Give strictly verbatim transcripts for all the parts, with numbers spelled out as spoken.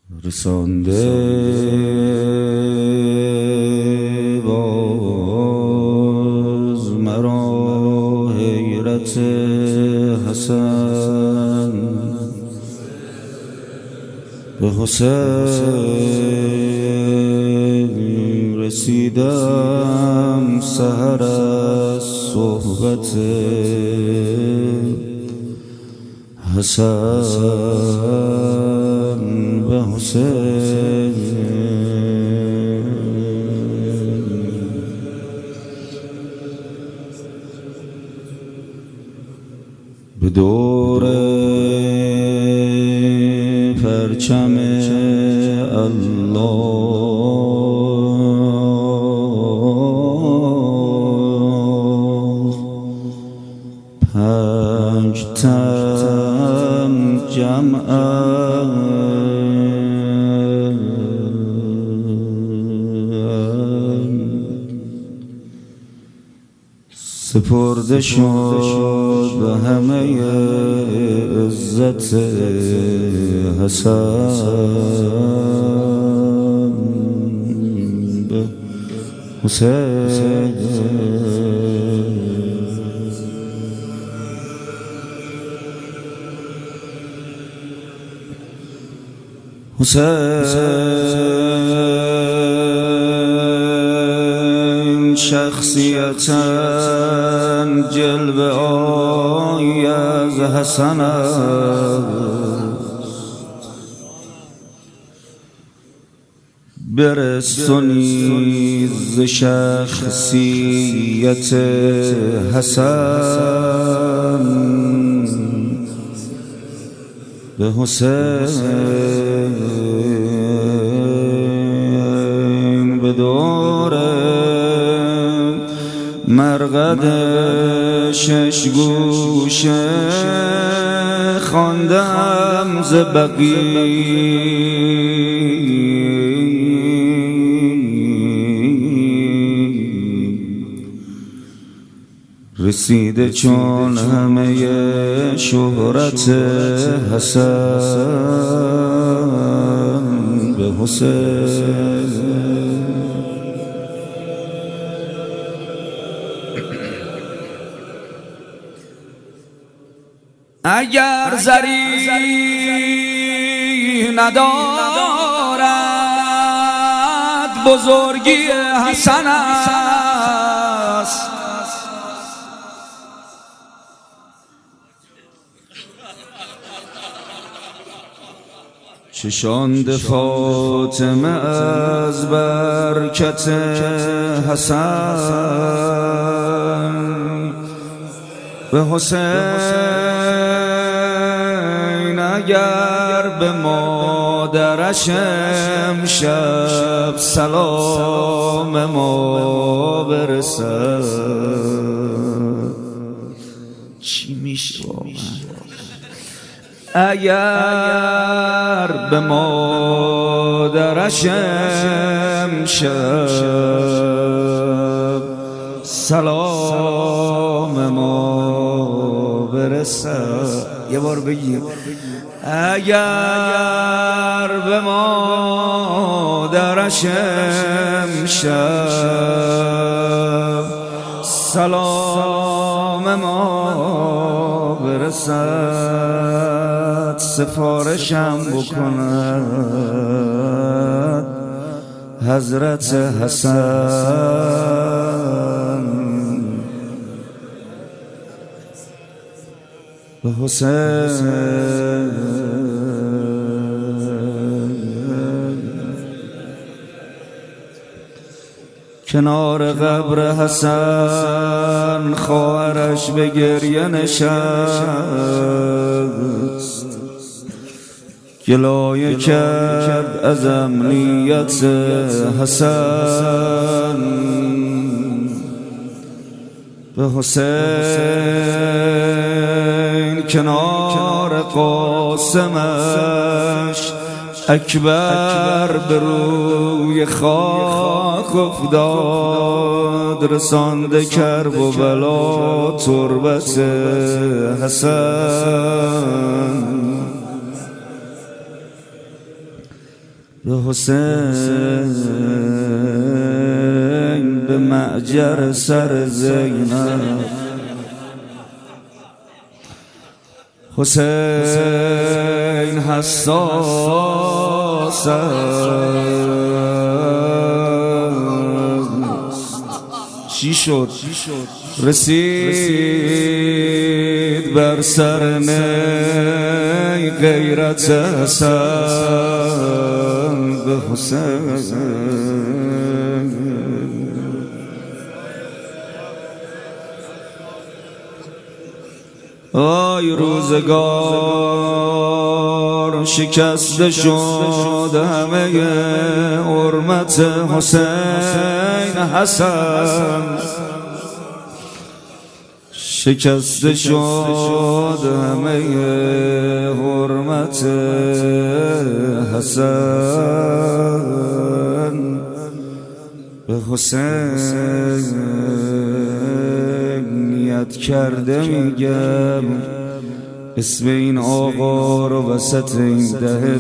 رسانده باز مرا حیرت حسن، به حسین رسیدم سحر از صحبت حسن، به حسین به دور پرچم الله پنج تن جمعم سپرده شد به همه عزت حسن، به حسین حسین شخصیتاً جلوه آی از حسن برست و نیز شخصیت حسن، به حسین به دور مرقد شش گوشه خواندم ز بقی رسیده چون همه شهرت حسن، به حسین اگر زری ندارد بزرگی حسن است، چشاند فاطمه از برکت حسن، به حسین اگر به مادرش امشب سلام ما برسد چی میشه؟ اگر به مادرش امشب سلام ما برسد، یه بار بگیم اگر به مادرش امشب سلام ما برسد، سفارشم بکند حضرت حسن، به حسین کنار قبر حسن خواهرش به گریه نشست، گلایه کرد از امنیت حسن، به حسین کنار قاسمش اکبر به روی خاک افتاد، رسانده کرب و بلا تربت حسن، به حسین به معجر سر زینب حسین حساس چی شد رسید بر سر نی غیرت حسن به حسین آی روزگار شکسته شد همه حرمت حسین حسن شکسته شد همه حرمت حسن به حسین نیت کرده میگم اسم این آقا رو وسط این دهه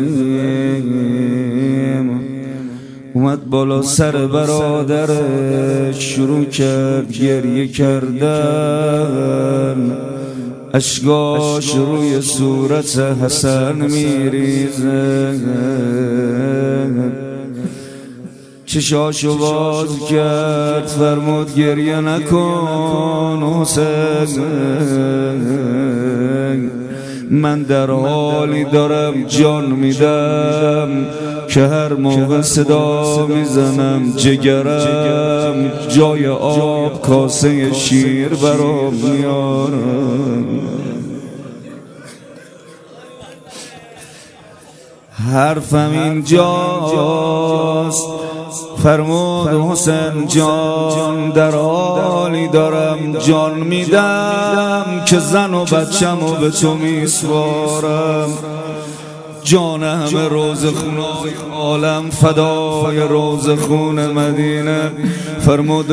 ببریم. اومد بالا سر برادرش شروع کرد گریه کردن، اشکاش روی صورت حسن میریزه، چشاشو باز کرد فرمود گریه نکن حسین، من در حالی دارم جان میدم که هر موقع صدا میزنم جگرم جای آب کاسه شیر برام میارم. حرفم اینجاست فرمود حسین جان در حالی دارم جان میدم که زن و بچم و به تو میسپارم، جان همه روزخونای عالم فدای روزخون مدینه. فرمود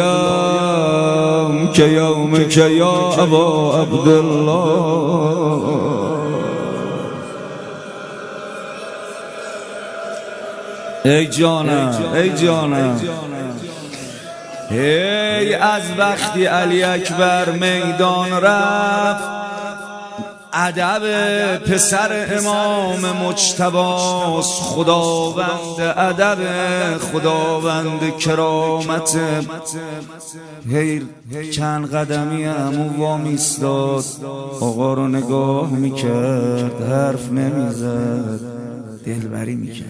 لایم که یوم که یا ابا عبدالله، ای جانم ای جانم ای از وقتی علی اکبر میدان رفت ادب پسر امام مجتباست، خداوند ادب خداوند کرامت. هی چند قدمی همو وامیستاد آقا رو نگاه میکرد، حرف نمیزد، دلبری میکرد.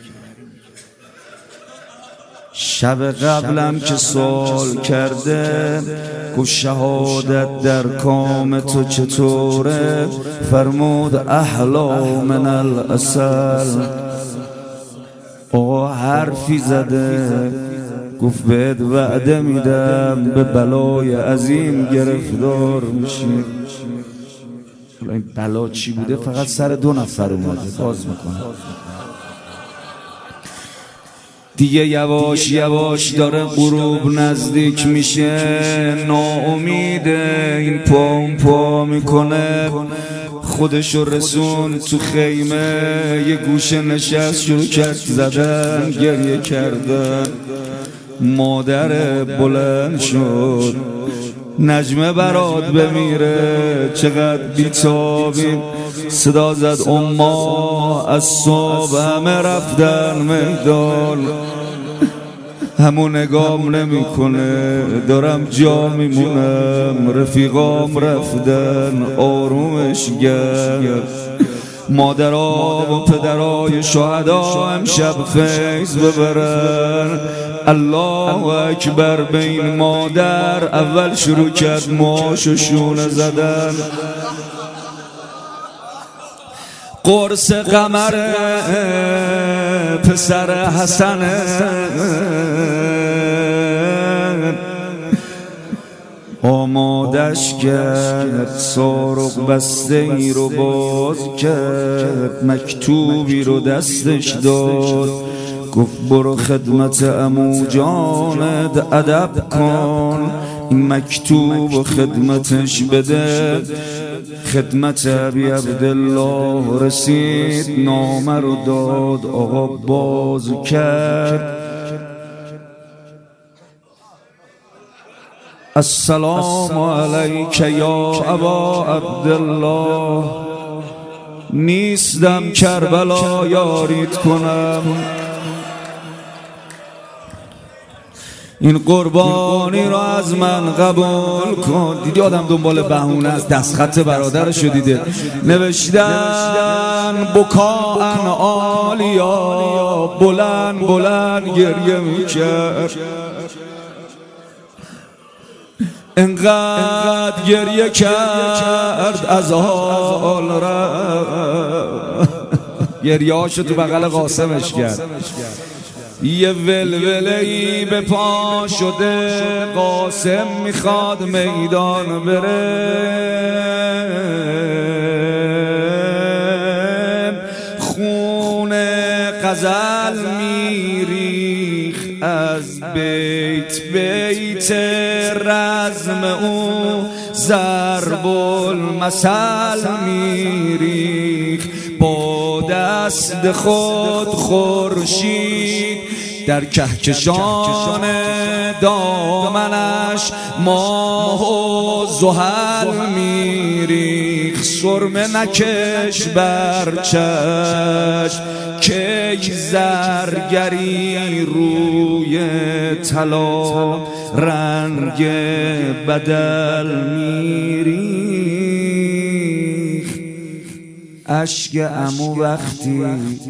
شب قبلم که سوال کرده گفت شهادت در کام تو چطوره؟ فرمود احلا من العسل. آقا حرفی زده گفت بهت وعده میدم به بلای عظیم گرفتار میشی. این بلا چی بوده؟ فقط سر دو نفر اومده، باز میکنه دیگه. یواش یواش داره غروب نزدیک میشه، ناامیده این پام پا میکنه، خودشو رسون تو خیمه، یه گوشه نشست شروع کرد زدن گریه کردن. مادر بلند شد نجمه برات بمیره چقدر بیتابیم، صدا زد اما از صبح همه رفتن میدان، همون نگام نمی کنه، دارم جا میمونم، رفیقام رفتن آرومش گرد. مادرها و پدرای شهدا امشب فیض ببرن. الله اکبر. به این مادر اول شروع کرد ماش و شونه زدن. قرص قمر پسر حسن آمادش کرد، سارق بسته ای رو باز کرد، مکتوبی رو دستش داد، گفت برو خدمت عمو جانت ادب کن، این مکتوب و خدمتش بده. خدمت ابی عبدالله رسید، نامه رو داد آقا باز کرد. السلام علیک یا ابا عبدالله، نیستم کربلا یاریت کنم، این قربانی را از من قبول کن. دیدی آدم دنبال بهونه از دستخط برادرش دیده، نوشتن بکاءن عالیا، بلند بلند گریه میکرد، انقدر گریه کرد از حال رفت. گریه هاشو تو بغل قاسمش کرد. یه ولوله‌ای به پا شده، قاسم میخواد میدان بره، خون غزل میریخ از بیت بیت رزم او، ضرب المثل میریخ با دست خود خورشید، در کهکشان دامنش ماه و زحل میریخ، سرمه نکش بر چشم کی زرگری روی طلا رنگ بدل میریخ. اشک عمو وقتی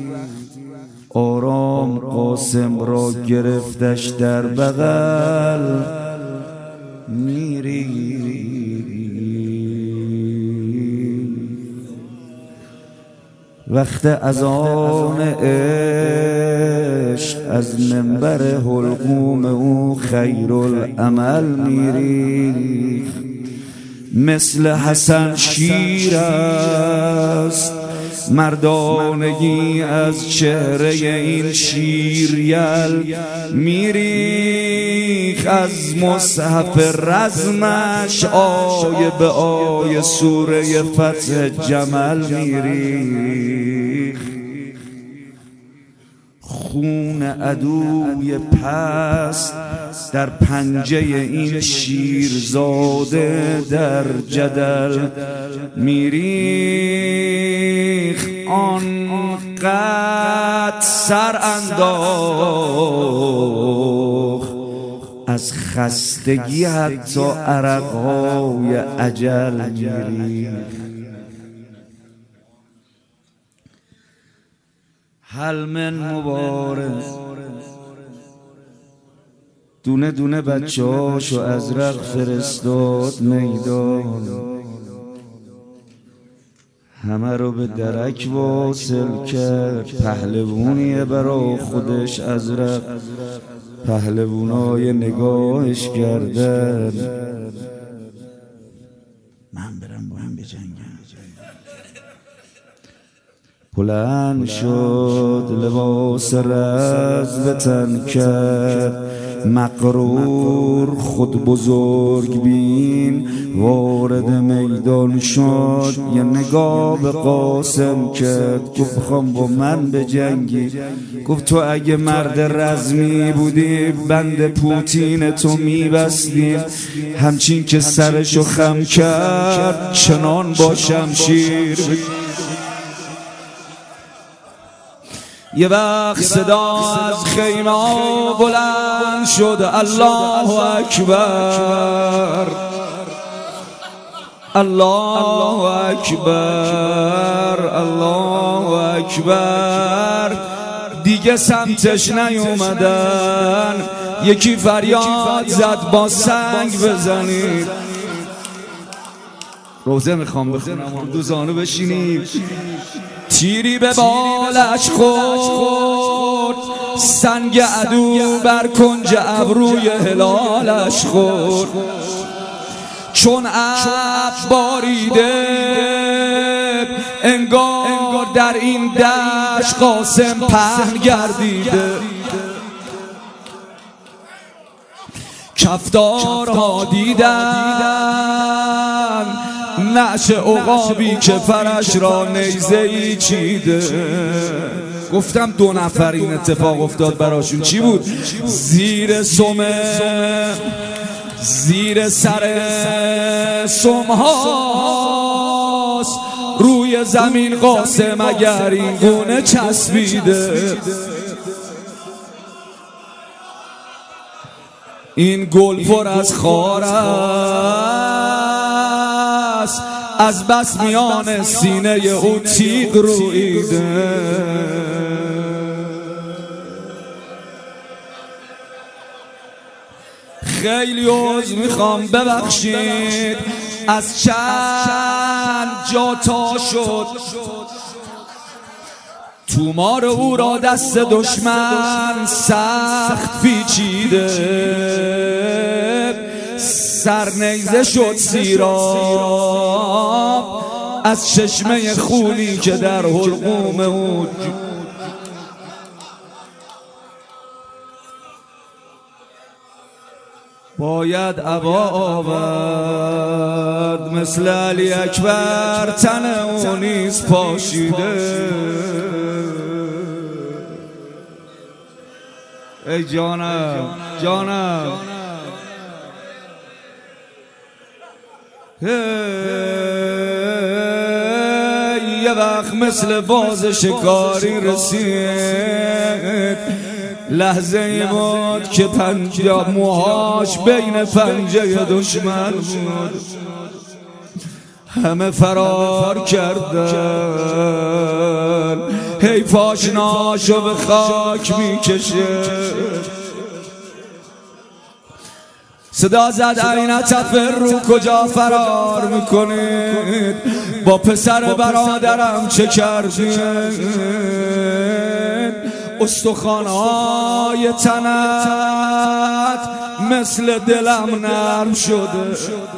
آرام قاسم را گرفتش در بغل میریخ. وقت اذان عشق از منبر حلقوم او خیرالعمل میریخ، مثل حسن شیر است مردانگی از چهره این شیریل میریخ، از مصحف رزمش آیه به آیه سوره فتح جمل میریخ، خون عدوی پست در پنجه این شیرزاده در جدل میریخ، آنقدر سر انداخت از خستگی حتی عرقهای اجل میریخ. هل من مبارز دونه دونه بچه هاشو ازرق فرستاد میدان، همه رو به درک واصل کرد. پهلوونیه برا خودش ازرق، پهلوونای نگاهش کردن من برم با هم بجنگم. بلند شد لباس رز به تن کرد، مقرور خود بزرگ بین وارد میدان شد. یه نگاه به قاسم کرد، گفت بخوام با من بجنگی. گفت تو اگه مرد رزمی بودی بند پوتین تو میبستیم، همچین که سرشو خم کرد چنان با شمشیر. یه وقت صدا از خیمه ها بلند شد، الله اکبر الله اکبر الله اکبر. دیگه سمتش نیومدن، یکی فریاد زد با سنگ بزنید. روزه میخوام بخونم، دو زانو بشینیم. تیری به بالش خورد، سنگ عدو بر کنج ابروی هلالش خورد. چون ابر باریده انگار در این دشت قاسم پهن گردیده. کفتارها دیدن نعش عقابی که فرش را نیزه ای چیده. گفتم دو نفر این اتفاق افتاد براشون. چی بود؟ زیر سمه زیر سر سمهاست، روی زمین قاسم اگر این گونه چسبیده. این گل پر از خار است، از بس میان سینه او تیغ رویده. خیلی عذر میخوام ببخشید، از چند جا تا شد تومار او را دست دشمن سخت پیچیده. سرنیزه شد سیراب از چشمه خونی که در حلقوم او. باید عبا آورد مثل علی اکبر، تن او نیز پاشیده. ای جانم جانم یه وقت مثل باز شکاری رسید، لحظه ای بود که پنجه موهاش بین پنجه دشمن بود. همه فرار کردن، هی پاشناشو به خاک میکشه. صدا زد عین تفر، کجا فرار میکنید؟ با پسر برادرم چه کردید؟ استخوان‌های تنت مثل دلم نرم شده.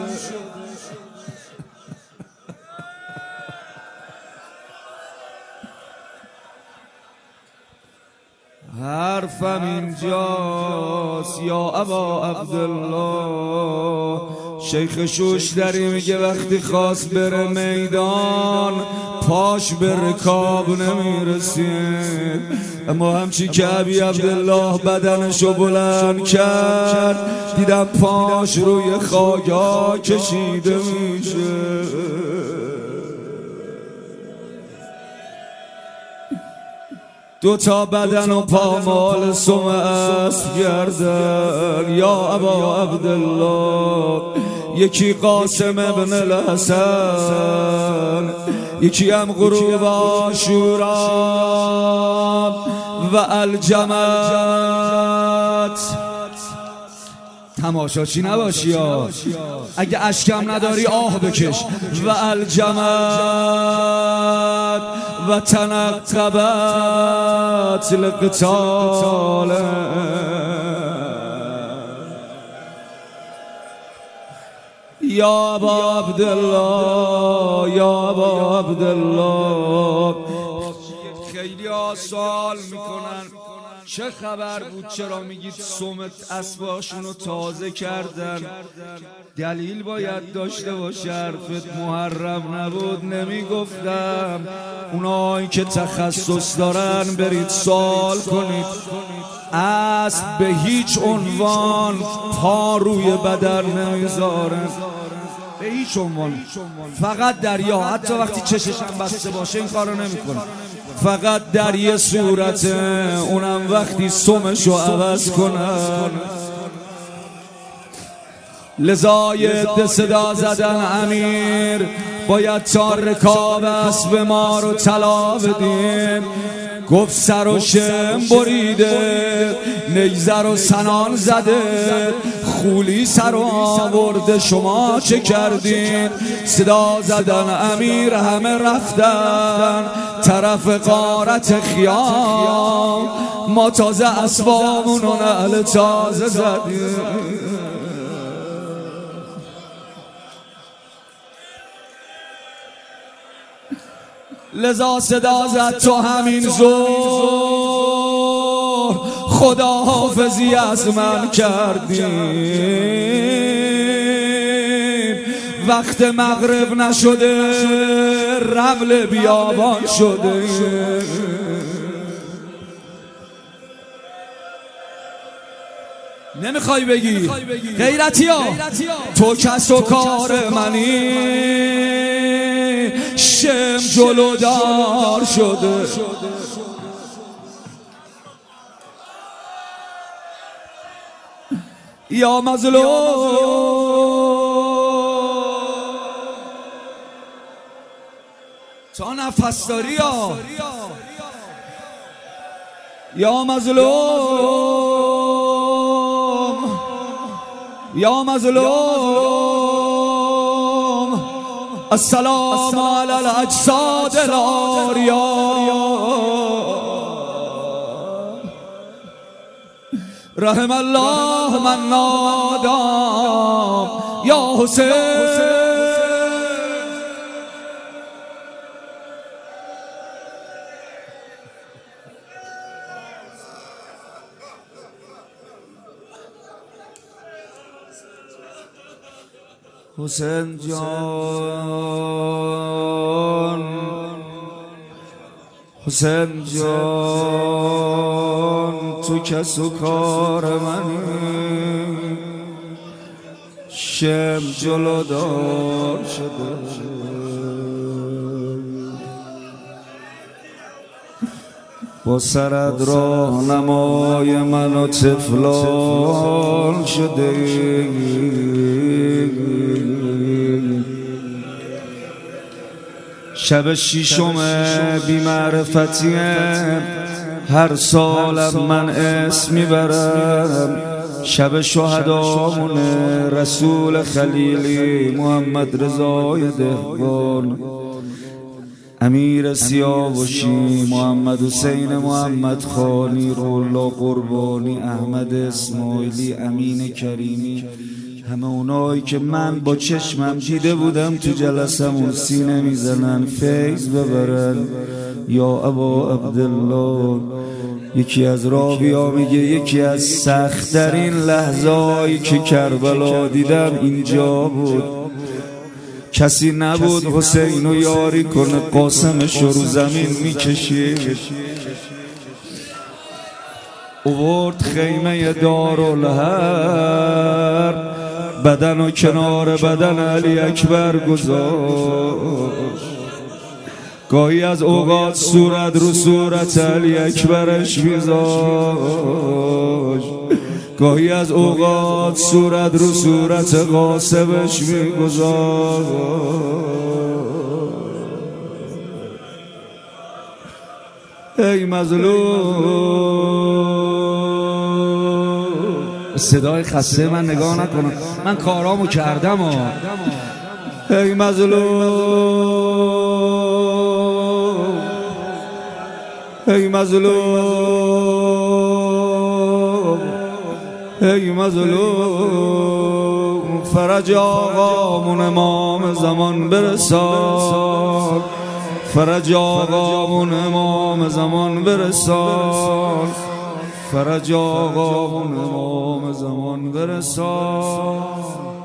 حرفم اینجاست یا ابا عبدالله. شیخ شوشتری میگه وقتی خواست بره میدان پاش به رکاب نمیرسید، اما همچی که ابی عبدالله بدنشو بلند کرد دیدم پاش روی خاکا کشیده میشه. دو تا بدن و پامال سم اسب گردن یا ابا عبدالله. یکی قاسم ابن الحسن، یکی هم غروب عاشورا و الجمعت. تماشاچی نباشی ها، اگه اشکم نداری آه بکش. و الجمعت و تنقبت لقتال. یا ابا عبدالله یا ابا عبدالله. خیلی ها سوال میکنن چه خبر بود، چرا میگید سمت اسباشون رو تازه کردن؟ دلیل باید داشته باشه، حرفت محرم نبود نمیگفتم. اونایی که تخصص دارن برید سوال کنید. اسب به هیچ عنوان پا روی بدن نمیذارن، به هیچ عنوان. فقط دریا، حتی وقتی چشش هم بسته باشه این کارو نمیکنه. فقط در یه صورت، اونم وقتی سمشو عوض کنن. لذا یه صدا زدن امیر باید تا رکاب اسب ما رو طلا بدیم. گفت سر و شم بریده، نیزه رو سنان زده، خولی سر و آورده، شما چه کردین؟ صدا زدن امیر همه رفتن طرف غارت خیام. ما تازه اسبامون و نعل تازه زدیم. لذا صدا زد تو همین زور خدا حافظی از من کردی. وقت مغرب نشده رمل بیابان شده. نمیخوای بگی غیرتی ها تو کس و کار منی، شم جلودار شده. یا مظلوم تا نفس داری یا یا مظلوم یا مظلوم السلام علی الاجساد العاریا. رحم الله من نادام یا حسین. حسین جان حسین جان تو کس و کار منی، شم جلودار شده. با سرت راهنمای من و طفلان شده. شب شیشم بی معرفتیم هر سالم من اسم میبرم. شب شهدامونه رسول خلیلی محمد رضای دهقان، امیر سیاوشی محمد حسین محمد خانی رولا قربانی احمد اسماعیلی امین کریمی، همه اونایی که من با چشمم دیده بودم تو جلسمون سینه میزنن فیض ببرن. یا ابا عبدالله یکی از راویا میگه یکی از سخت‌ترین لحظه‌ای که کربلا دیدم اینجا بود. کسی نبود حسینو یاری کنه، قاسمش رو زمین میکشید. اوورد خیمه دارالحرب، بدن و کنار بدن علی اکبر گذاشت. گاهی از اوقات صورت رو صورت علی اکبرش میذاشت، گاهی از اوقات صورت رو صورت قاسمش میگذاشت. ای مظلوم، صدای خسته من نگاه نکنم، من کارامو کردم ها. ای مظلوم ای مظلوم ای مظلوم، فرج آقامون امام زمان برسان، فرج آقامون امام زمان برسان، فرج آقامون امام زمان برسان.